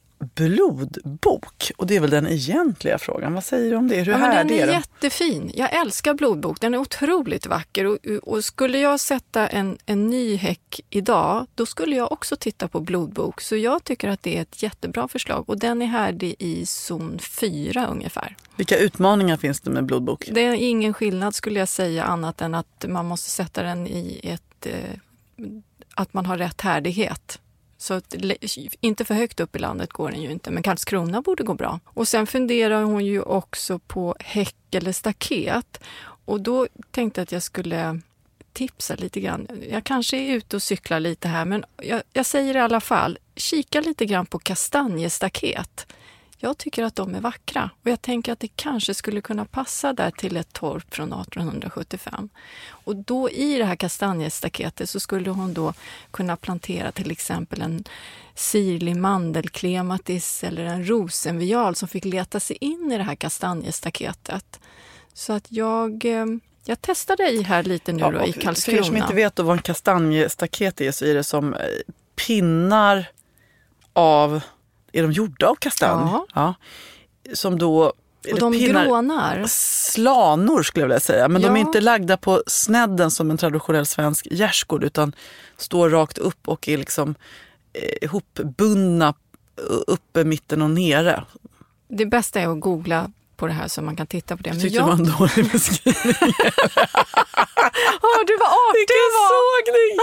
blodbok. Och det är väl den egentliga frågan. Vad säger du om det? Hur ja, här men den är det jättefin. Jag älskar blodbok. Den är otroligt vacker. Och, och skulle jag sätta en, en ny häck idag, då skulle jag också titta på blodbok. Så jag tycker att det är ett jättebra förslag. Och den är härdig i zon fyra ungefär. Vilka utmaningar finns det med blodbok? Det är ingen skillnad skulle jag säga, annat än att man måste sätta den i ett... Eh, att man har rätt härdighet. Så att, inte för högt upp i landet går den ju inte, men Karlskrona borde gå bra. Och sen funderar hon ju också på häck eller staket. Och då tänkte jag att jag skulle tipsa lite grann. Jag kanske är ute och cyklar lite här, men jag, jag säger i alla fall, kika lite grann på kastanjestaket. Jag tycker att de är vackra och jag tänker att det kanske skulle kunna passa där till ett torp från arton sjuttiofem. Och då i det här kastanjestaketet så skulle hon då kunna plantera till exempel en sirlig mandelklematis eller en rosenvial som fick leta sig in i det här kastanjestaketet. Så att jag, Jag testar dig här lite nu Ja, då, i för er Karlskrona. som inte vet då vad en kastanjestaket är, så är det som pinnar av, är de gjorda av kastanj? Ja. Ja. Som då, Och de pinnar, grånar. slanor skulle jag vilja säga, men Ja. de är inte lagda på snedden som en traditionell svensk gärdsgård, utan står rakt upp och är liksom eh, ihopbundna uppe, mitten och nere. Det bästa är att googla på det här så man kan titta på det. Jag Men tyckte jag... det var en dålig beskrivning. Åh, du var artig! Vilken sågning!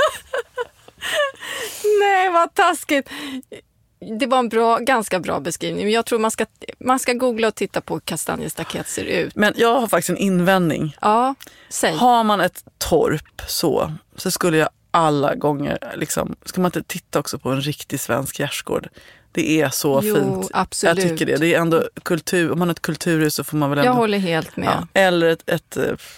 Nej, vad taskigt. Det var en bra, ganska bra beskrivning. Men jag tror man ska, man ska googla och titta på hur kastanjestaket ser ut. Men jag har faktiskt en invändning. Ja, säg. Har man ett torp så, så skulle jag alla gånger, liksom, ska man inte titta också på en riktig svensk gärdsgård? Det är så Jo, fint. absolut. Jag tycker det. Det är ändå kultur. Om man har ett kulturhus så får man väl ändå... Jag håller helt med. Ja, eller ett, ett,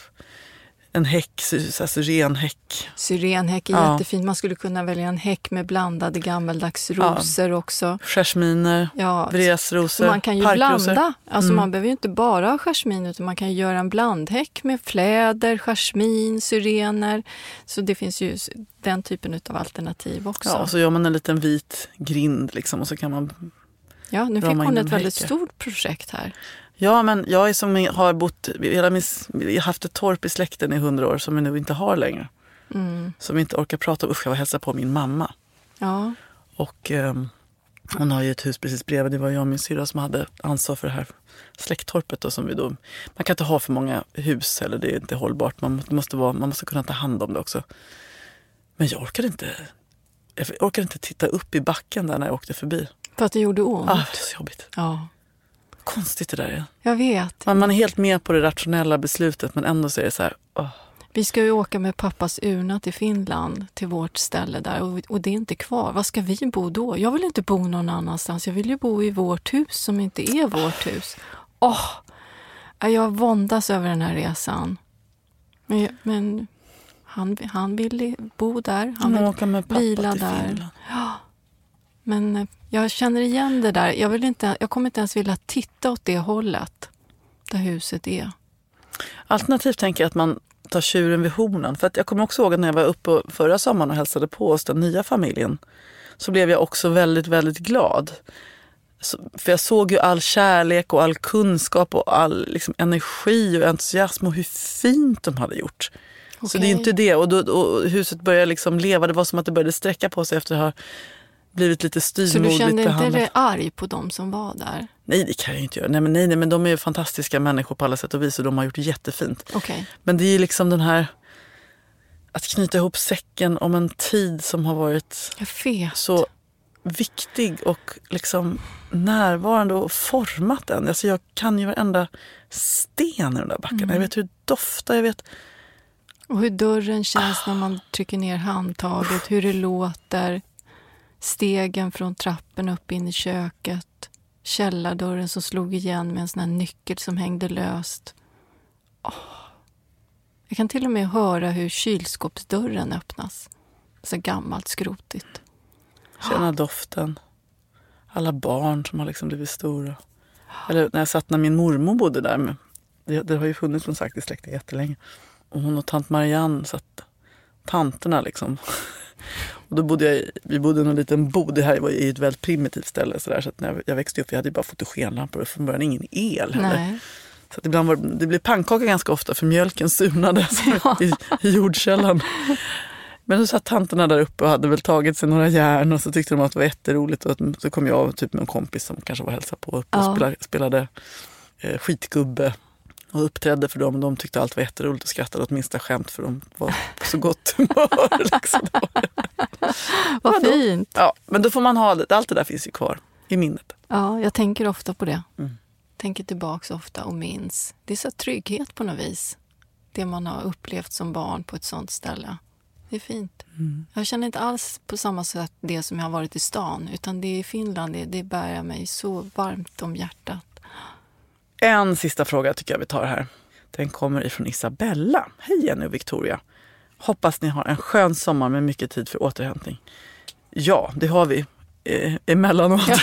en häck, alltså renhäck. Syrenhäck är Ja. jättefint. Man skulle kunna välja en häck med blandade gammaldags rosor också. Jasminer, Ja, vresrosor, så man kan ju parkrosor. blanda. Alltså Mm. man behöver ju inte bara ha jasmin, utan man kan ju göra en blandhäck med fläder, jasmin, syrener. Så det finns ju den typen av alternativ också. Ja, och så gör man en liten vit grind liksom, och så kan man... Ja, nu drar fick man hon in ett en väldigt häck. stort projekt här. Ja, men jag är som har bott, hela min, jag har haft ett torp i släkten i hundra år som vi nu inte har längre. Mm. Som vi inte orkar prata om. Usch, jag var hälsa på min mamma. Ja. Och eh, hon har ju ett hus precis bredvid. Det var jag och min syrra som hade ansvar för det här släkttorpet. Då, som vi då, man kan inte ha för många hus, eller det är inte hållbart. Man måste, vara, man måste kunna ta hand om det också. Men jag orkade inte, jag orkade inte titta upp i backen där när jag åkte förbi. För att det gjorde ont. Ah, det är så jobbigt. Ja, Konstigt det där är. jag vet. Man, man är helt med på det rationella beslutet, men ändå så är det så här... åh. Vi ska ju åka med pappas urna till Finland, till vårt ställe där. Och, och det är inte kvar. Vad ska vi bo då? Jag vill inte bo någon annanstans. Jag vill ju bo i vårt hus som inte är vårt hus. Åh, jag våndas över den här resan. Men, men han, han vill bo där. Han Man vill åker med pappa vila till där. Finland. Men eh, jag känner igen det där. Jag, vill inte, jag kommer inte ens vilja titta åt det hållet där huset är. Alternativt tänker jag att man tar tjuren vid hornen. För att jag kommer också ihåg att när jag var uppe förra sommaren och hälsade på oss, den nya familjen, så blev jag också väldigt, väldigt glad. Så, för jag såg ju all kärlek och all kunskap och all liksom, energi och entusiasm och hur fint de hade gjort. Okay. Så det är inte det. Och, då, och huset började liksom leva. Det var som att det började sträcka på sig efter att ha blivit lite styvmoderligt behandlat. Så du kände inte dig behandlat. arg på dem som var där? Nej, det kan jag ju inte göra. Nej, men, nej, nej, men de är ju fantastiska människor på alla sätt och vis, och de har gjort jättefint. Okay. Men det är ju liksom den här att knyta ihop säcken om en tid som har varit så viktig och liksom närvarande och format den. Alltså jag kan ju varenda sten i de där backarna. Mm. Jag vet hur det doftar, jag vet. Och hur dörren känns ah. när man trycker ner handtaget, hur det låter. Stegen från trappen upp in i köket. Källardörren som slog igen med en sån här nyckel som hängde löst. Oh. Jag kan till och med höra hur kylskåpsdörren öppnas. Så gammalt skrotigt. Känna doften. Alla barn som har liksom blivit stora. Eller när jag satt när min mormor bodde där. Med, det, det har ju funnits som sagt i släkten jättelänge. Och hon och tant Marianne satt tanterna liksom. Och då bodde jag i, vi bodde i en liten bod. Det här var i ett väldigt primitivt ställe. Så, där, så att när jag växte upp, jag hade ju bara fotogenlampor och från början ingen el heller. Nej. Så att ibland var det blev pannkaka ganska ofta för mjölken surnade ja. i, i jordkällan. Men så satt tanterna där uppe och hade väl tagit sig några järn och så tyckte de att det var jätteroligt. Och så kom jag typ med en kompis som kanske var hälsa på upp och ja. spelade, spelade eh, skitgubbe. Och uppträdde för dem. De tyckte allt var jätteroligt och skrattade åt minsta skämt för de var på så gott humör. Liksom. Vad ja, fint. Ja, men då får man ha det. Allt det där finns ju kvar i minnet. Ja, jag tänker ofta på det. Mm. Tänker tillbaka ofta och minns. Det är så trygghet på något vis. Det man har upplevt som barn på ett sånt ställe. Det är fint. Mm. Jag känner inte alls på samma sätt det som jag har varit i stan. Utan det är i Finland. Det, det bär mig så varmt om hjärtat. En sista fråga tycker jag vi tar här. Den kommer ifrån Isabella. Hej Jenny och Victoria. Hoppas ni har en skön sommar med mycket tid för återhämtning. Ja, det har vi. eh, emellanåt. Ja.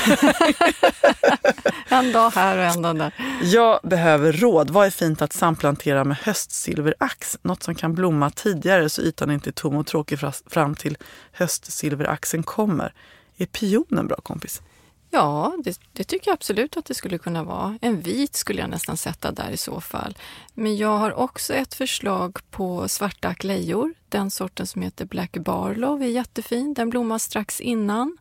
En dag här och en dag där. Jag behöver råd. Vad är fint att samplantera med höstsilverax? Något som kan blomma tidigare så ytan inte är tom och tråkig fram till höstsilveraxen kommer. Är pionen bra, kompis? Ja, det, det tycker jag absolut att det skulle kunna vara. En vit skulle jag nästan sätta där i så fall. Men jag har också ett förslag på svarta aklejor. Den sorten som heter Black Barlow är jättefin. Den blommar strax innan.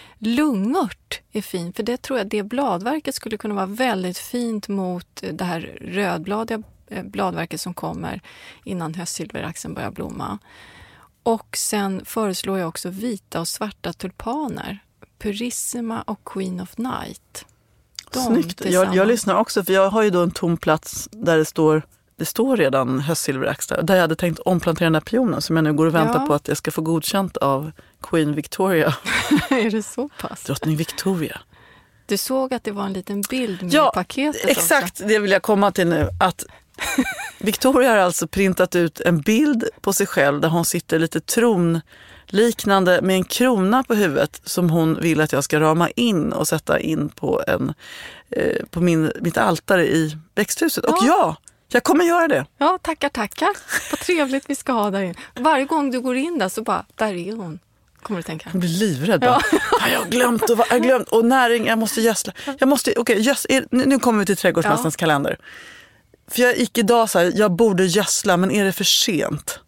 Lungört är fin, för det tror jag det bladverket skulle kunna vara väldigt fint mot det här rödbladiga bladverket som kommer innan höstsilveraxen börjar blomma. Och sen föreslår jag också vita och svarta tulpaner. Purissima och Queen of Night. De Snyggt. Jag, jag lyssnar också, för jag har ju då en tom plats där det står, det står redan höstsilverax där. Där jag hade tänkt omplantera den här pionen som jag nu går och väntar ja. på att jag ska få godkänt av Queen Victoria. Är det så pass? Drottning Victoria. Du såg att det var en liten bild med ja, paketet exakt. Också. Det vill jag komma till nu. Att Victoria har alltså printat ut en bild på sig själv där hon sitter lite tronliknande med en krona på huvudet som hon vill att jag ska rama in och sätta in på, en, eh, på min, mitt altare i växthuset. Ja. Och ja, jag kommer göra det. Ja, tackar, tackar. Vad trevligt vi ska ha där inne. Varje gång du går in där så bara, där är hon. Kommer du tänka? Jag blir livrädd. Ja. Ja, jag har glömt, och, jag har glömt och näring, jag måste gödsla. Jag måste, okej, okay, gös, nu kommer vi till trädgårdsmästarens ja. kalender. För jag gick idag så här, jag borde gödsla, men är det för sent?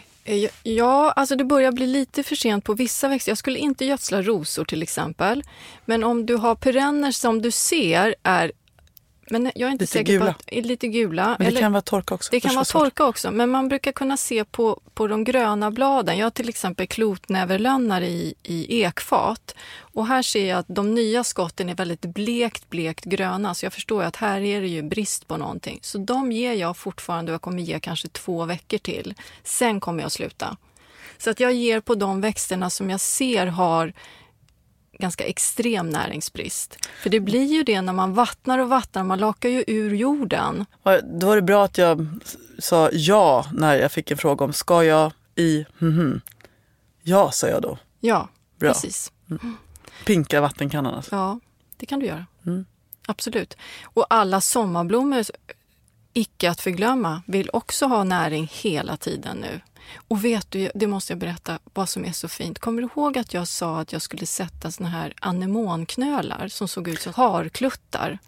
Ja, alltså det börjar bli lite för sent på vissa växter. Jag skulle inte gödsla rosor till exempel. Men om du har perenner som du ser är... Men jag är inte lite säker gula. på att är lite gula. Men det eller, kan vara torka också. Det kan vara torka också, men man brukar kunna se på, på de gröna bladen. Jag har till exempel klotnäverlönnar i, i ekfat. Och här ser jag att de nya skotten är väldigt blekt, blekt gröna. Så jag förstår att här är det ju brist på någonting. Så de ger jag fortfarande och jag kommer ge kanske två veckor till. Sen kommer jag sluta. Så att jag ger på de växterna som jag ser har ganska extrem näringsbrist. För det blir ju det när man vattnar och vattnar, man lakar ju ur jorden. Då var det bra att jag sa ja när jag fick en fråga om ska jag i mm-hmm. Ja, sa jag då. Ja, bra. Precis. Mm. Pinka vattenkannan alltså. Ja, det kan du göra. Mm. Absolut. Och alla sommarblommor, icke att förglömma, vill också ha näring hela tiden nu. Och vet du, det måste jag berätta vad som är så fint. Kommer du ihåg att jag sa att jag skulle sätta såna här anemonknölar som såg ut som harkluttar?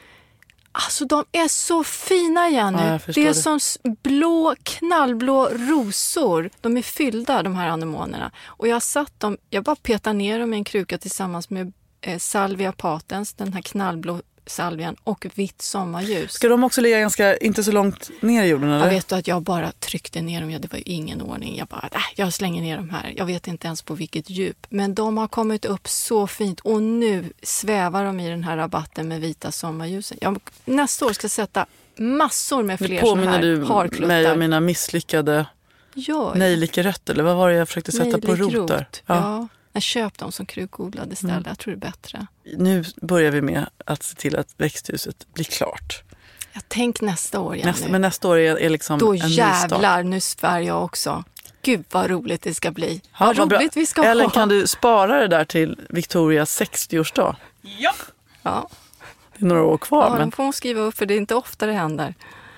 Alltså de är så fina igen nu. Ja, det är det. Som blå, knallblå rosor. De är fyllda, de här anemonerna. Och jag satt dem, jag bara petade ner dem i en kruka tillsammans med eh, salvia patens, den här knallblå salvian och vitt sommarljus. Ska de också ligga ganska, inte så långt ner i jorden eller? Jag vet att jag bara tryckte ner dem, ja, det var ju ingen ordning. Jag bara, äh, jag slänger ner dem här. Jag vet inte ens på vilket djup. Men de har kommit upp så fint och nu svävar de i den här rabatten med vita sommarljusen. Jag nästa år ska sätta massor med fler sådana här harkluttar. Påminner du mig om mina misslyckade ja, nejlikerött eller vad var det jag försökte sätta på rotar? Ja. ja. Jag köp dem som krukodlade istället. Mm. Jag tror det är bättre. Nu börjar vi med att se till att växthuset blir klart. Jag tänk nästa år igen nästa, nu. Men nästa år är, är liksom då en ny start. Då jävlar, nu svär jag också. Gud vad roligt det ska bli. Ja, vad vad roligt bra. vi ska Eller ha. kan du spara det där till Victorias sextioårsdag? Ja. Ja. Det är några år kvar. Ja, men... de får hon skriva upp för det är inte ofta det händer.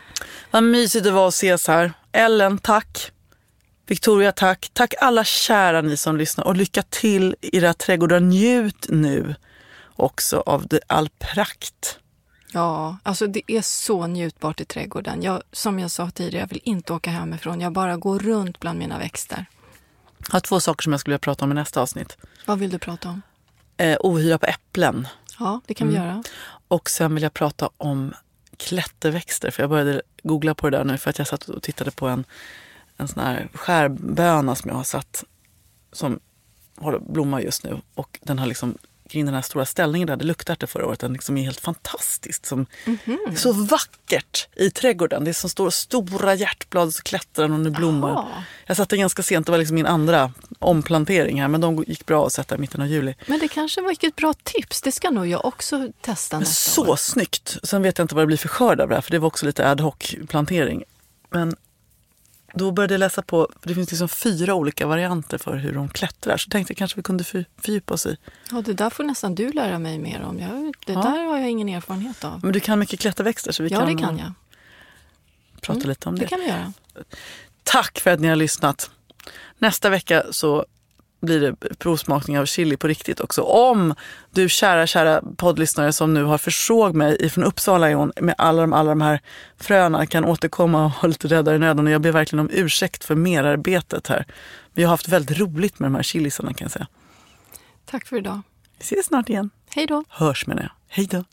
Vad mysigt det var att ses här. Ellen, tack. Victoria, tack. Tack alla kära ni som lyssnar och lycka till i era trädgårdar. Njut nu också av det all prakt. Ja, alltså det är så njutbart i trädgården. Jag, som jag sa tidigare, jag vill inte åka hemifrån. Jag bara går runt bland mina växter. Jag har två saker som jag skulle vilja prata om i nästa avsnitt. Vad vill du prata om? Eh, ohyra på äpplen. Ja, det kan vi mm. göra. Och sen vill jag prata om klätterväxter. För jag började googla på det där nu för att jag satt och tittade på en en sån här skärböna som jag har satt som håller blommar just nu och den har liksom kring den här stora ställningen där det luktar det förra året, den liksom är helt fantastiskt som mm-hmm. så vackert i trädgården. Det är som står stora hjärtblad och så klättrar och nu blommar. Aha. Jag satte ganska sent, det var liksom min andra omplantering här, men de gick bra att sätta i mitten av juli. Men det kanske var ett bra tips, det ska nog jag också testa nästa så år. Snyggt. Sen vet jag inte vad det blir för skörd av det här, för det var också lite ad hoc plantering. Men då började jag läsa på, för det finns liksom fyra olika varianter för hur de klättrar. Så tänkte jag kanske vi kunde för, fördjupa oss i. Ja, det där får nästan du lära mig mer om. Jag, det ja. där har jag ingen erfarenhet av. Men du kan mycket klätterväxter, så vi ja, kan... Ja, det kan jag. Prata mm, lite om det. Det kan vi göra. Tack för att ni har lyssnat. Nästa vecka så blir det provsmakning av chili på riktigt också. Om du kära, kära poddlyssnare som nu har försåg mig ifrån Uppsala Jon, med alla de, alla de här fröna kan återkomma och ha lite räddare i nöden. Och jag ber verkligen om ursäkt för merarbetet här. Vi har haft väldigt roligt med de här chilisarna, kan jag säga. Tack för idag. Vi ses snart igen. Hej då. Hörs menar jag. Hej då.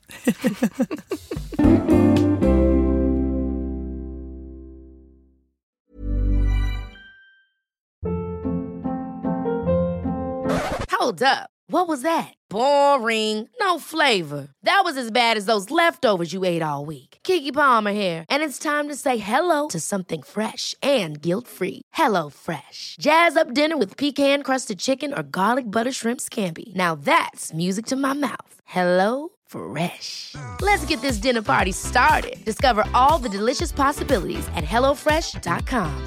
Hold up. What was that? Boring. No flavor. That was as bad as those leftovers you ate all week. Keke Palmer here, and it's time to say hello to something fresh and guilt-free. Hello Fresh. Jazz up dinner with pecan-crusted chicken or garlic butter shrimp scampi. Now that's music to my mouth. Hello Fresh. Let's get this dinner party started. Discover all the delicious possibilities at hello fresh dot com.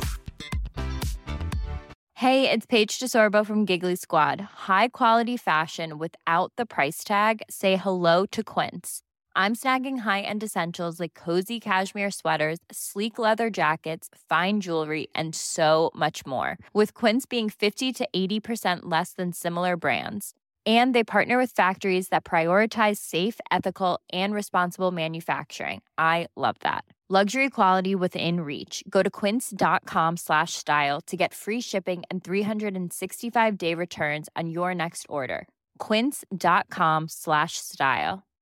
Hey, it's Paige DeSorbo from Giggly Squad. High quality fashion without the price tag. Say hello to Quince. I'm snagging high-end essentials like cozy cashmere sweaters, sleek leather jackets, fine jewelry, and so much more. With Quince being fifty to eighty percent less than similar brands. And they partner with factories that prioritize safe, ethical, and responsible manufacturing. I love that. Luxury quality within reach. Go to quince.com slash style to get free shipping and three sixty-five day returns on your next order. Quince.com slash style.